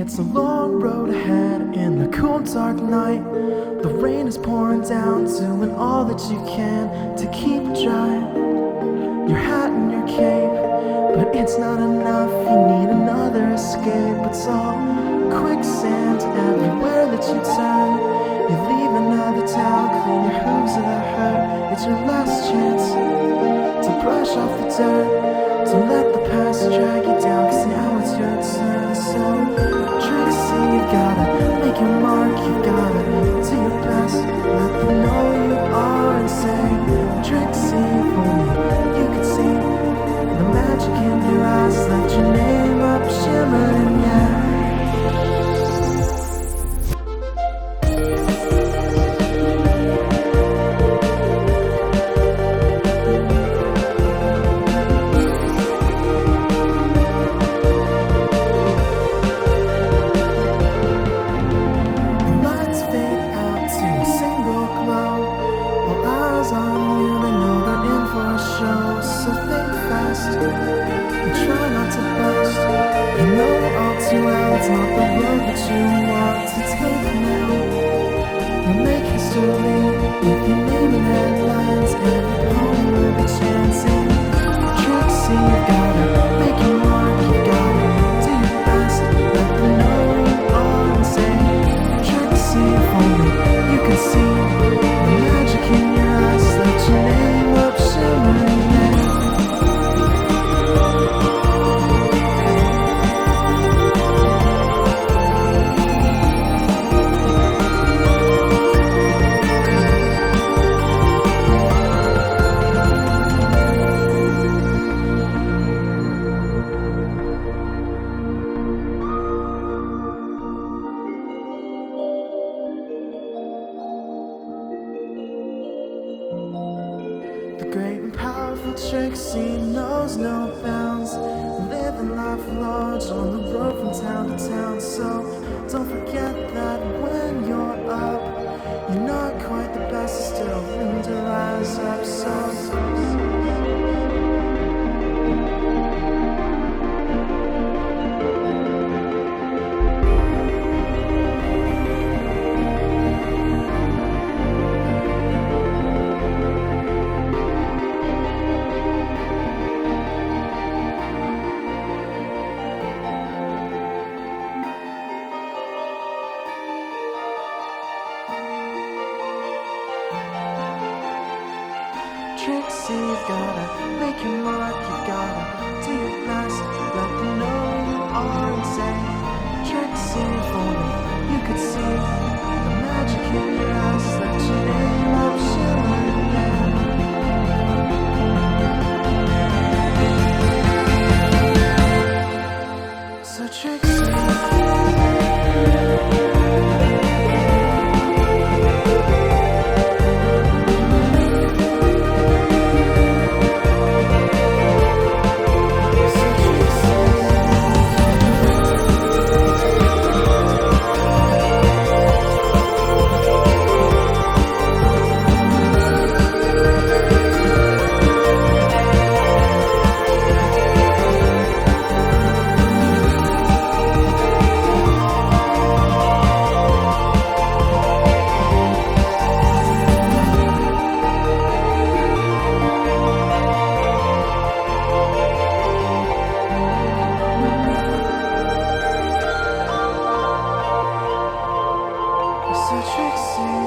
It's a long road ahead in the cool dark night. The rain is pouring down, doing all that you can to keep it dry. Your hat and your cape, but it's not enough. You need another escape. It's all quicksand everywhere that you turn. You leave another town, clean your hooves of the hurt. It's your last chance to brush off the dirt. Don't let the past drag you down, 'cause now it's your turn. So Trixie, you gotta make your mark. You gotta do your best, let them know you are insane. Trixie, if only you could see the magic in your eyes. Let your name up shimmering, yeah. So think fast and try not to burst. You know all too well it's not the road that you want to take now. You'll make history with your name in headlines. Every poem will be chanting. Trixie, you gotta make your mark. You gotta do your best, let them know you are insane. Trixie, if only you could see the magic in your eyes. Let your name up shimmering. The great and powerful Trixie knows no bounds, living life large on the road from town to town. So don't forget that when you're up, you're not quite the best, still room to rise up. So Trixie, you gotta make your mark. You gotta do your best, let them know you are insane. Trixie, if only you could see the magic in your eyes. Let your name up shimmering, yeah. So Trixie, so Trixie.